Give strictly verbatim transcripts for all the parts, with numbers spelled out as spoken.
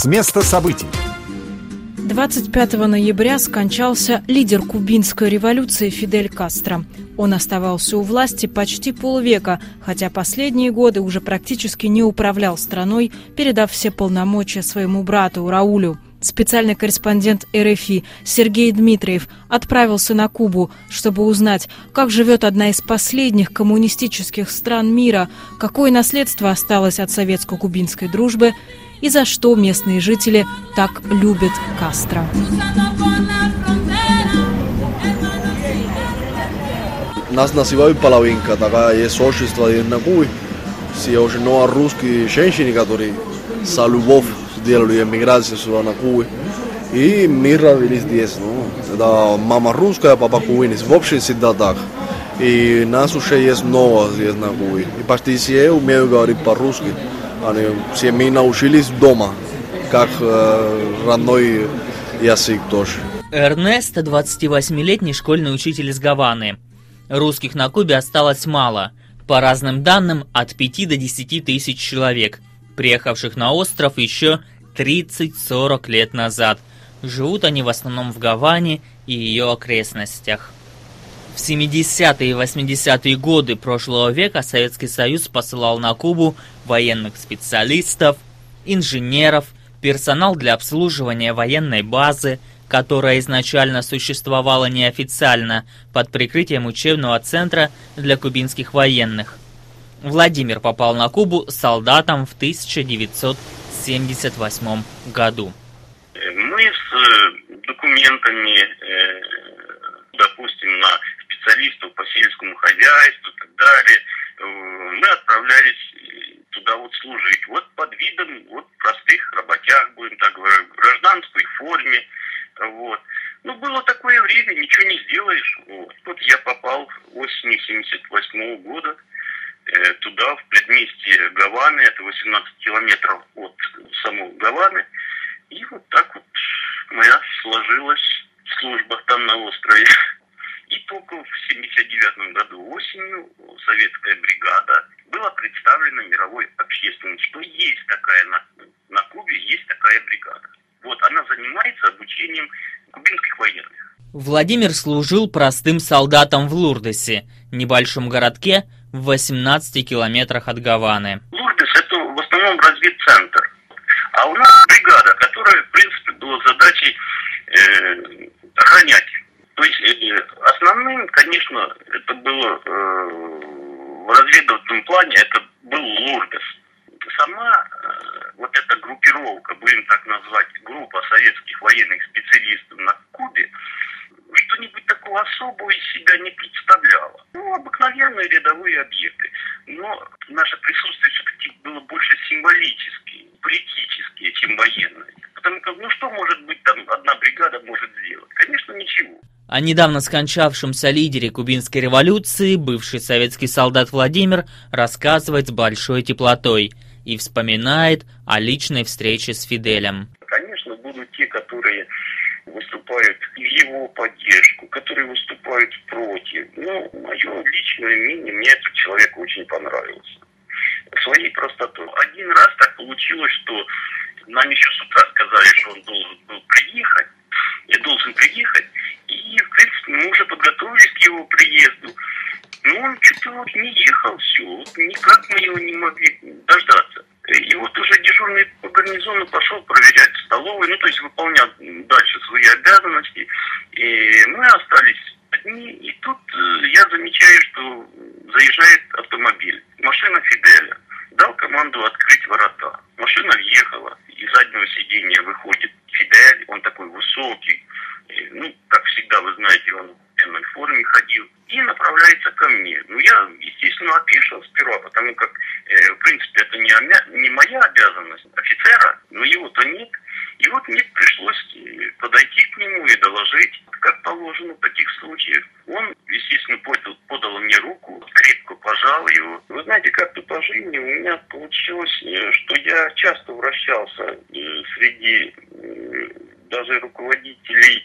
С места событий. двадцать пятого ноября скончался лидер кубинской революции Фидель Кастро. Он оставался у власти почти полвека, хотя последние годы уже практически не управлял страной, передав все полномочия своему брату Раулю. Специальный корреспондент эр эф и Сергей Дмитриев отправился на Кубу, чтобы узнать, как живет одна из последних коммунистических стран мира, какое наследство осталось от советско-кубинской дружбы и за что местные жители так любят Кастро. Нас называют половинка, такая есть общество на Кубе. Все очень много русские женщины, которые за любовь сделали эмиграцию сюда на Кубу. И мы родились здесь. Ну, это мама русская, папа кубинец. В общем, всегда так. И нас уже есть много здесь на Кубе. И почти все умеют говорить по-русски. Они все мы научились дома, как э, родной язык тоже. Эрнесто – двадцативосьмилетний школьный учитель из Гаваны. Русских на Кубе осталось мало. По разным данным, от пяти до десяти тысяч человек, приехавших на остров еще тридцать-сорок лет назад. Живут они в основном в Гаване и ее окрестностях. В семидесятые и восьмидесятые годы прошлого века Советский Союз посылал на Кубу военных специалистов, инженеров, персонал для обслуживания военной базы, которая изначально существовала неофициально под прикрытием учебного центра для кубинских военных. Владимир попал на Кубу солдатом в тысяча девятьсот семьдесят восьмом году. Мы с документами, допустим, на специалистов по сельскому хозяйству и так далее, мы отправлялись туда вот служить. Вот под видом вот простых работяг, будем так говорить, в гражданской форме. Вот. Ну, было такое время, ничего не сделаешь. Вот, вот я попал осенью семьдесят восьмого года э, туда, в предместье Гаваны, это восемнадцать километров от самой Гаваны. И вот так вот моя сложилась служба там на острове. И только в семьдесят девятом году осенью советская бригада была представлена мировой общественности, что есть такая на, на Кубе, есть такая бригада. Вот, она занимается обучением кубинских военных. Владимир служил простым солдатом в Лурдесе, небольшом городке в восемнадцати километрах от Гаваны. Лурдес – это в основном разведцентр. А у нас бригада, которая, в принципе, была задачей э, охранять. То есть э, основным, конечно, это было э, в разведывательном плане, это был Лурдес. Сама э, вот эта группировка, будем так назвать, группа советских военных специалистов на Кубе, что-нибудь такого особого из себя не представляла. Ну, обыкновенные рядовые объекты. Но наше присутствие все-таки было больше символическое, политическое, чем военное. Потому что, ну что может быть там одна бригада может сделать? Конечно, ничего. О недавно скончавшемся лидере кубинской революции бывший советский солдат Владимир рассказывает с большой теплотой и вспоминает о личной встрече с Фиделем. Конечно, будут те, которые выступают в его поддержку, которые выступают против. Но мое личное мнение, мне этот человек очень понравился. Своей простотой. Один раз так получилось, что нам еще с утра сказали, что он должен был приехать. Я должен приехать. И, в принципе, мы уже подготовились к его приезду. Но он что-то вот не ехал, все. Вот никак мы его не могли дождаться. И вот уже дежурный по гарнизону пошел проверять столовую, ну, то есть выполнял дальше свои обязанности. И мы остались одни. И тут я замечаю, что заезжает автомобиль. Машина Фиделя. Дал команду открыть ворота. Машина въехала. Из заднего сиденья выходит Фидель. Он такой высокий. Ну, как всегда, вы знаете, он в военной форме ходил. И направляется ко мне. Ну, я, естественно, опешил сперва, потому как, э, в принципе, это не, омя... не моя обязанность офицера, но его-то нет. И вот мне пришлось подойти к нему и доложить, как положено в таких случаях. Он, естественно, подал, подал мне руку, крепко пожал его. Вы знаете, как-то по жизни у меня получилось, что я часто вращался среди даже руководителей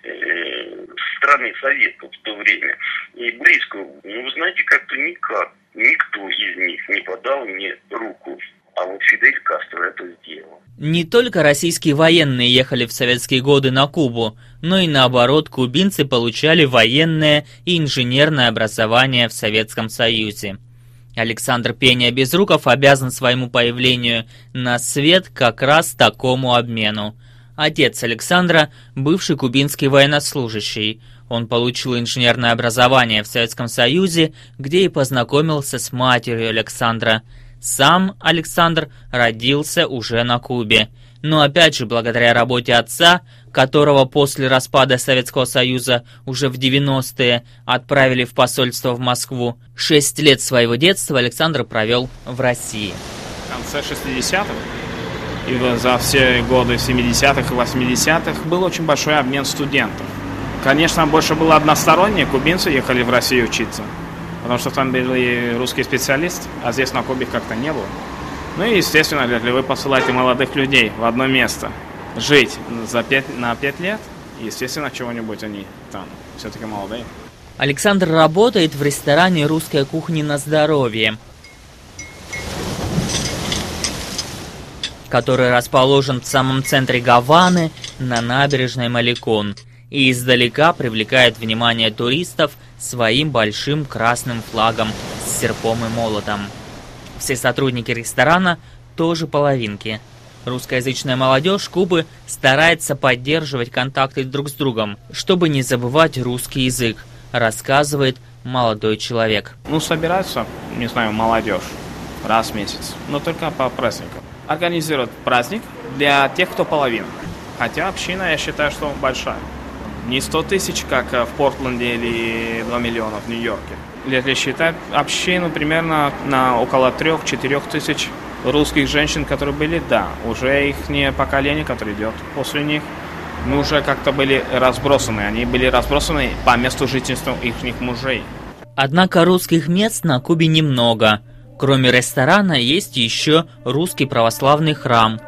э, страны Советов в то время. И близко, ну, вы знаете, как-то никак, никто из них не подал мне руку. А вот Фидель Кастро это сделал. Не только российские военные ехали в советские годы на Кубу, но и наоборот, кубинцы получали военное и инженерное образование в Советском Союзе. Александр Пеня-Безруков обязан своему появлению на свет как раз такому обмену. Отец Александра – бывший кубинский военнослужащий. Он получил инженерное образование в Советском Союзе, где и познакомился с матерью Александра. Сам Александр родился уже на Кубе. Но опять же, благодаря работе отца, которого после распада Советского Союза уже в девяностые отправили в посольство в Москву, шесть лет своего детства Александр провел в России. В конце шестидесятых и за все годы семидесятых и восьмидесятых был очень большой обмен студентов. Конечно, больше было одностороннее, кубинцы ехали в Россию учиться, потому что там были русские специалисты, а здесь на Кубе как-то не было. Ну и, естественно, если вы посылаете молодых людей в одно место жить за пять, на пять лет, естественно, чего-нибудь они там все-таки молодые. Александр работает в ресторане русской кухни «На здоровье», который расположен в самом центре Гаваны на набережной Маликон и издалека привлекает внимание туристов своим большим красным флагом с серпом и молотом. Все сотрудники ресторана тоже половинки. Русскоязычная молодежь Кубы старается поддерживать контакты друг с другом, чтобы не забывать русский язык, рассказывает молодой человек. Ну, собираются, не знаю, молодежь раз в месяц, но только по праздникам. Организируют праздник для тех, кто половина. Хотя община, я считаю, что большая. Не сто тысяч, как в Портленде, или два миллиона в Нью-Йорке. Если считать общину примерно на около трех-четырех тысяч русских женщин, которые были, да, уже их поколение, которое идет после них, мы уже как-то были разбросаны. Они были разбросаны по месту жительства их мужей. Однако русских мест на Кубе немного. Кроме ресторана есть еще русский православный храм.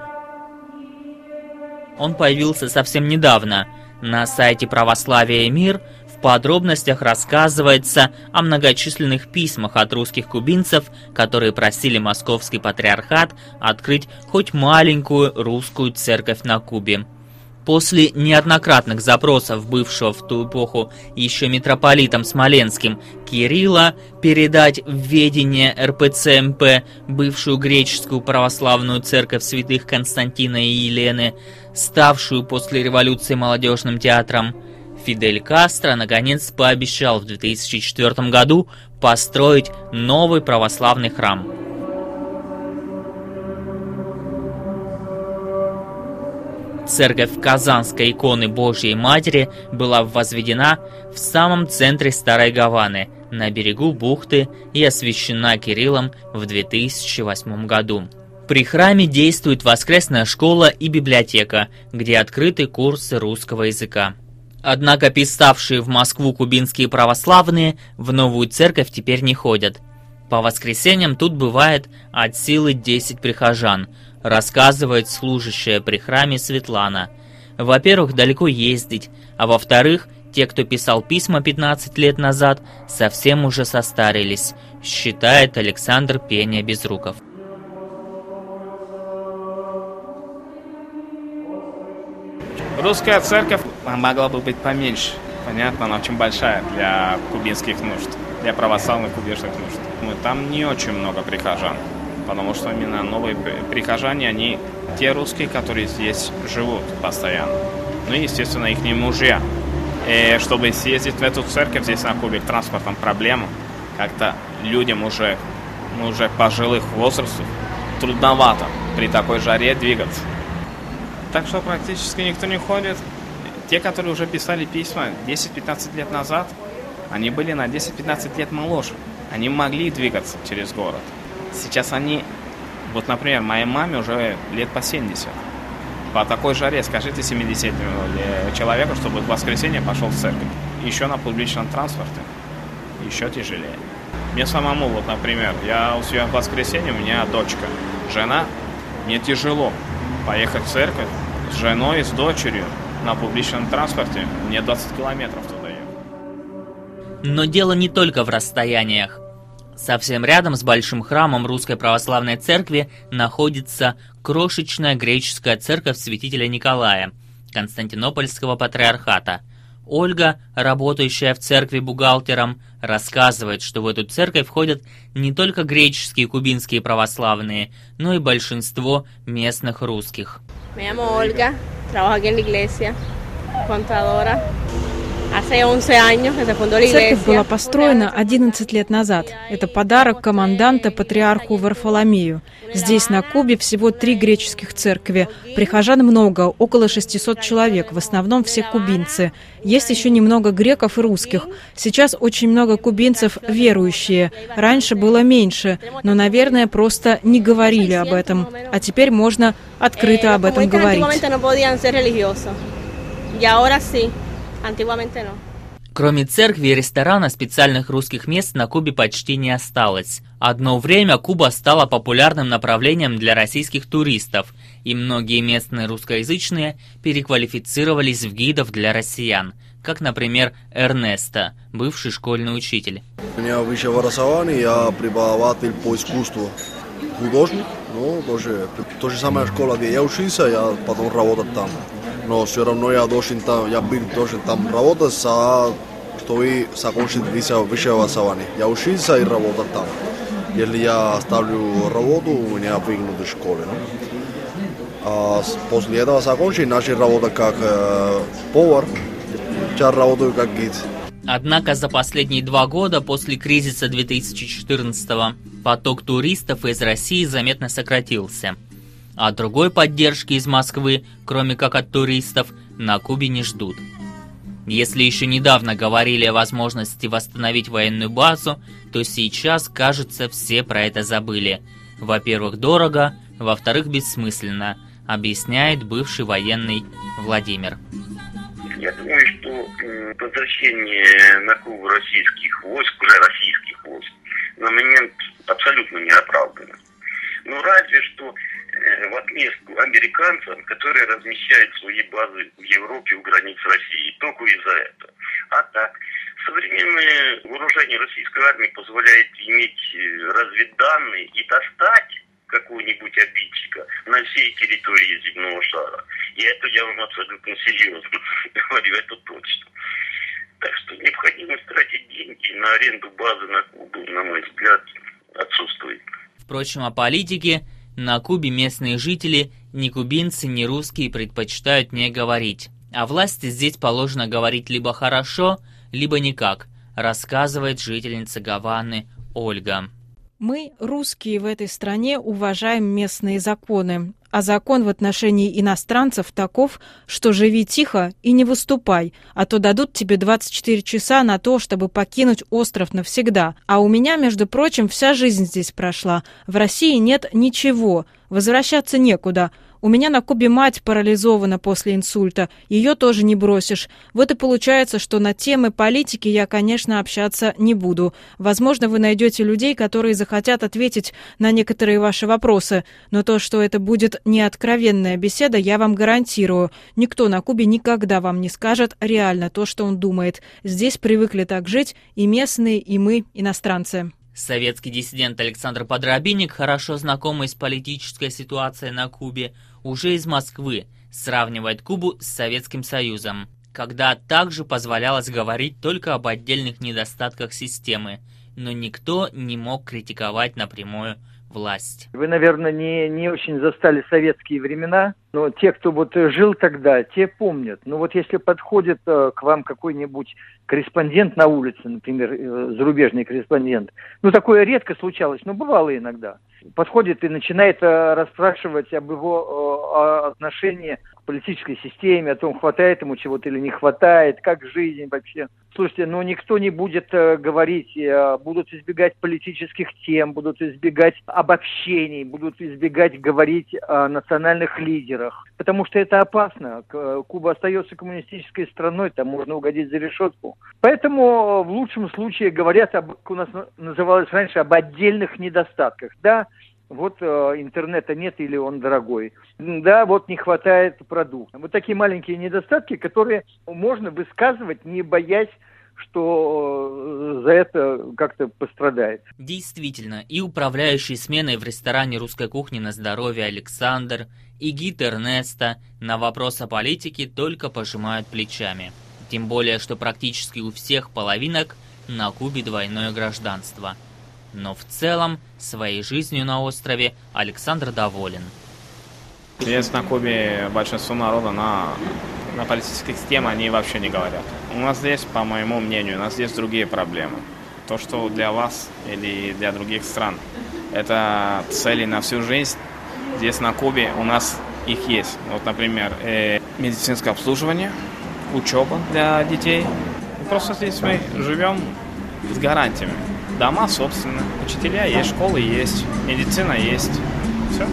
Он появился совсем недавно. На сайте «Православие и мир» в подробностях рассказывается о многочисленных письмах от русских кубинцев, которые просили Московский патриархат открыть хоть маленькую русскую церковь на Кубе. После неоднократных запросов бывшего в ту эпоху еще митрополитом Смоленским Кирилла передать в ведение эр пэ цэ эм пэ бывшую греческую православную церковь святых Константина и Елены, ставшую после революции молодежным театром, Фидель Кастро наконец пообещал в две тысячи четвёртом году построить новый православный храм. Церковь Казанской иконы Божьей Матери была возведена в самом центре Старой Гаваны, на берегу бухты, и освящена Кириллом в две тысячи восьмом году. При храме действует воскресная школа и библиотека, где открыты курсы русского языка. Однако писавшие в Москву кубинские православные в новую церковь теперь не ходят. По воскресеньям тут бывает от силы десять прихожан, рассказывает служащая при храме Светлана. Во-первых, далеко ездить, а во-вторых, те, кто писал письма пятнадцать лет назад, совсем уже состарились, считает Александр Пеня-Безруков. Русская церковь могла бы быть поменьше. Понятно, она очень большая для кубинских нужд, для православных кубинских нужд. Но там не очень много прихожан, потому что именно новые прихожане, они те русские, которые здесь живут постоянно. Ну и, естественно, их мужья. И чтобы съездить в эту церковь здесь на Кубе, транспортом проблема. Как-то людям уже, уже пожилых возрастов трудновато при такой жаре двигаться. Так что практически никто не ходит. Те, которые уже писали письма десять-пятнадцать лет назад, они были на десять-пятнадцать лет моложе. Они могли двигаться через город. Сейчас они, вот, например, моей маме уже лет по семьдесят. По такой жаре, скажите семидесятилетнему человеку, чтобы в воскресенье пошел в церковь. Еще на публичном транспорте. Еще тяжелее. Мне самому, вот, например, я у себя в воскресенье, у меня дочка, жена. Мне тяжело поехать в церковь с женой, с дочерью на публичном транспорте. Мне двадцать километров туда ехать. Но дело не только в расстояниях. Совсем рядом с большим храмом Русской Православной Церкви находится крошечная греческая церковь святителя Николая, Константинопольского патриархата. Ольга, работающая в церкви бухгалтером, рассказывает, что в эту церковь входят не только греческие и кубинские православные, но и большинство местных русских. Me llamo Olga, trabajo aquí en la iglesia, contadora. Церковь была построена одиннадцать лет назад. Это подарок команданта патриарху Варфоломею. Здесь, на Кубе, всего три греческих церкви. Прихожан много, около шестисот человек, в основном все кубинцы. Есть еще немного греков и русских. Сейчас очень много кубинцев верующие. Раньше было меньше, но, наверное, просто не говорили об этом. А теперь можно открыто об этом говорить. Кроме церкви и ресторана, специальных русских мест на Кубе почти не осталось. Одно время Куба стала популярным направлением для российских туристов, и многие местные русскоязычные переквалифицировались в гидов для россиян, как, например, Эрнесто, бывший школьный учитель. У меня высшее образование, я преподаватель по искусству, художник, ну, тоже, то же самое школа, где я учился, я потом работал там. Но все равно я должен там, я был должен там работать, за, чтобы закончить высшее образование. Я учился и работал там. Если я оставлю работу, у меня выгонят из школы. Ну? А после этого закончить, начал работать как э, повар, сейчас работаю как гид. Однако за последние два года после кризиса две тысячи четырнадцатого поток туристов из России заметно сократился. А другой поддержки из Москвы, кроме как от туристов, на Кубе не ждут. Если еще недавно говорили о возможности восстановить военную базу, то сейчас, кажется, все про это забыли. Во-первых, дорого, во-вторых, бессмысленно, объясняет бывший военный Владимир. Я думаю, что возвращение на Кубу российских войск, уже российских войск, на момент абсолютно не оправдано. Ну, разве что в отместку американцам, которые размещают свои базы в Европе у границ России, только из-за этого. А так, современное вооружение российской армии позволяет иметь разведданные и достать какого-нибудь обидчика на всей территории земного шара. И это я вам абсолютно серьезно говорю, это точно. Так что необходимость тратить деньги на аренду базы на Кубу, на мой взгляд, отсутствует. Впрочем, о политике на Кубе местные жители, ни кубинцы, ни русские, предпочитают не говорить. О власти здесь положено говорить либо хорошо, либо никак, рассказывает жительница Гаваны Ольга. Мы, русские в этой стране, уважаем местные законы. А закон в отношении иностранцев таков, что живи тихо и не выступай, а то дадут тебе двадцать четыре часа на то, чтобы покинуть остров навсегда. А у меня, между прочим, вся жизнь здесь прошла. В России нет ничего, возвращаться некуда. У меня на Кубе мать парализована после инсульта, ее тоже не бросишь. Вот и получается, что на темы политики я, конечно, общаться не буду. Возможно, вы найдете людей, которые захотят ответить на некоторые ваши вопросы, но то, что это будет неоткровенная беседа, я вам гарантирую. Никто на Кубе никогда вам не скажет реально то, что он думает. Здесь привыкли так жить и местные, и мы, иностранцы. Советский диссидент Александр Подробинник, хорошо знакомый с политической ситуацией на Кубе, уже из Москвы сравнивает Кубу с Советским Союзом, когда также позволялось говорить только об отдельных недостатках системы, но никто не мог критиковать напрямую власть. Вы, наверное, не, не очень застали советские времена, но те, кто вот жил тогда, те помнят. Но вот если подходит э, к вам какой-нибудь корреспондент на улице, например, э, зарубежный корреспондент, ну такое редко случалось, но бывало иногда, подходит и начинает э, расспрашивать об его э, отношении к политической системе, о том, хватает ему чего-то или не хватает, как жизнь вообще. Слушайте, ну никто не будет э, говорить, э, будут избегать политических тем, будут избегать обобщений, будут избегать говорить о национальных лидерах, потому что это опасно. Куба остается коммунистической страной, там можно угодить за решетку. Поэтому в лучшем случае говорят, об, у нас называлось раньше, об отдельных недостатках. Да, вот э, интернета нет или он дорогой. Да, вот не хватает продуктов. Вот такие маленькие недостатки, которые можно высказывать, не боясь, что за это как-то пострадает. Действительно, и управляющий сменой в ресторане русской кухни на здоровье Александр, и гид Эрнеста на вопрос о политике только пожимают плечами. Тем более, что практически у всех половинок на Кубе двойное гражданство. Но в целом, своей жизнью на острове Александр доволен. Здесь на Кубе большинство народа на, на политических темах они вообще не говорят. У нас здесь, по моему мнению, у нас здесь другие проблемы. То, что для вас или для других стран это цели на всю жизнь, здесь на Кубе у нас их есть. Вот, например, э, медицинское обслуживание, учеба для детей. Просто здесь мы живем с гарантиями. Дома, собственно, учителя есть, школы есть, медицина есть. Все.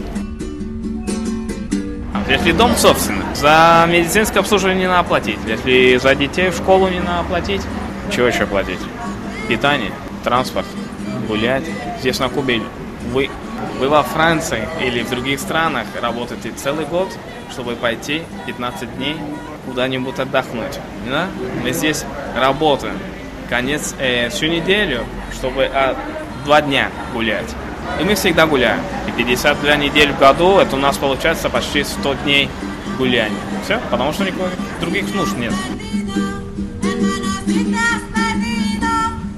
Если дом, собственно, за медицинское обслуживание не надо платить. Если за детей в школу не надо платить, чего еще платить? Питание, транспорт, гулять. Здесь на Кубе вы, вы во Франции или в других странах работаете целый год, чтобы пойти пятнадцать дней куда-нибудь отдохнуть. Да? Мы здесь работаем конец, э, всю неделю, чтобы а, два дня гулять. И мы всегда гуляем. И пятьдесят две недели в году, это у нас получается почти сто дней гуляния. Все, потому что никаких других нужд нет.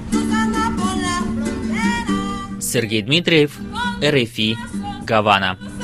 Сергей Дмитриев, эр эф и, Гавана.